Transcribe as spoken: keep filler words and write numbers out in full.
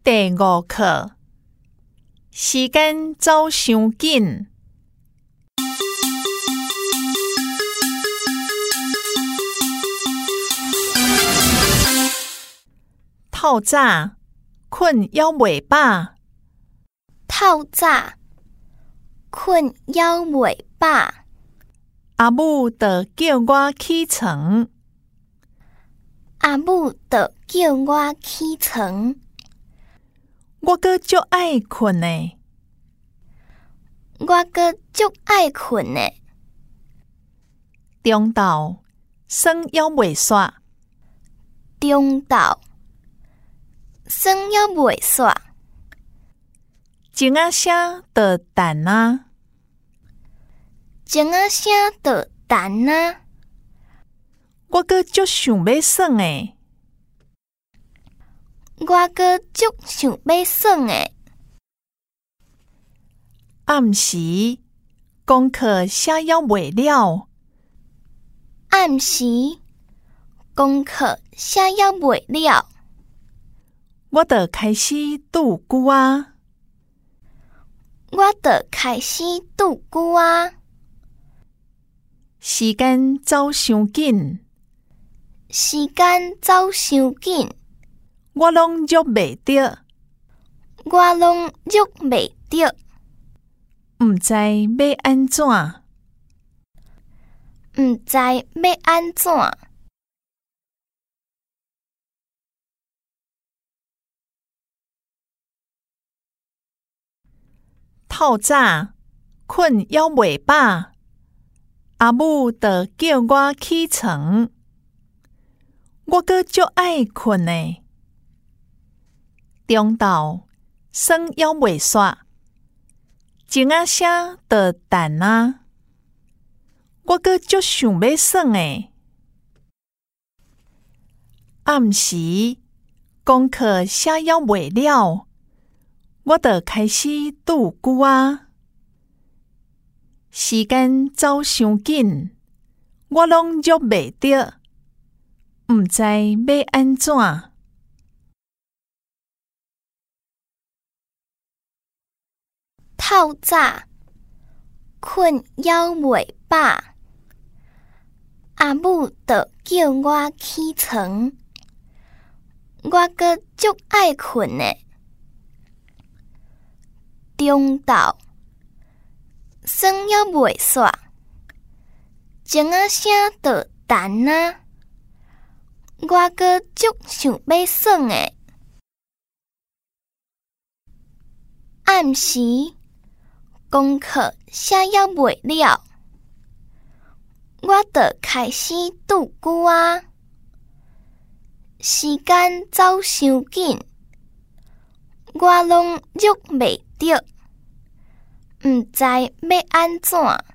第五课，时间走伤紧。透早困还袂饱， 透早困还袂饱， 阿母就叫我起床。 阿母就叫我起床。 我阁足爱困的， 我阁足爱困的。 中昼霜还袂煞， 中昼霜还袂煞， 前仔声就等啊。 前仔声就等啊。 我阁足想要耍的， 我阁足想要耍的。 暗时功课写还袂了， 暗时功课写还袂了， 我就开始拄久啊。 我就开始拄久啊。 时间走伤紧， 时间走伤紧， 我拢约袂着， 我拢约袂着， 毋知要安怎。 毋知要安怎。 透早困还袂饱，阿母就叫我起床。我阁足爱困的，中昼霜还袂煞，前仔声就等啊。我阁足想要耍的，暗时功课写还袂了，我就开始拄久啊。时间走伤紧，我拢约袂着，毋知要安怎。 透早困还袂饱，阿母就叫我起床。我阁足爱困的，中昼霜还袂煞，前仔声就等啊。我阁足想要耍的，暗时功课写还袂了，我就开始拄久啊。时间走伤紧，我拢约袂着，毋知要安怎。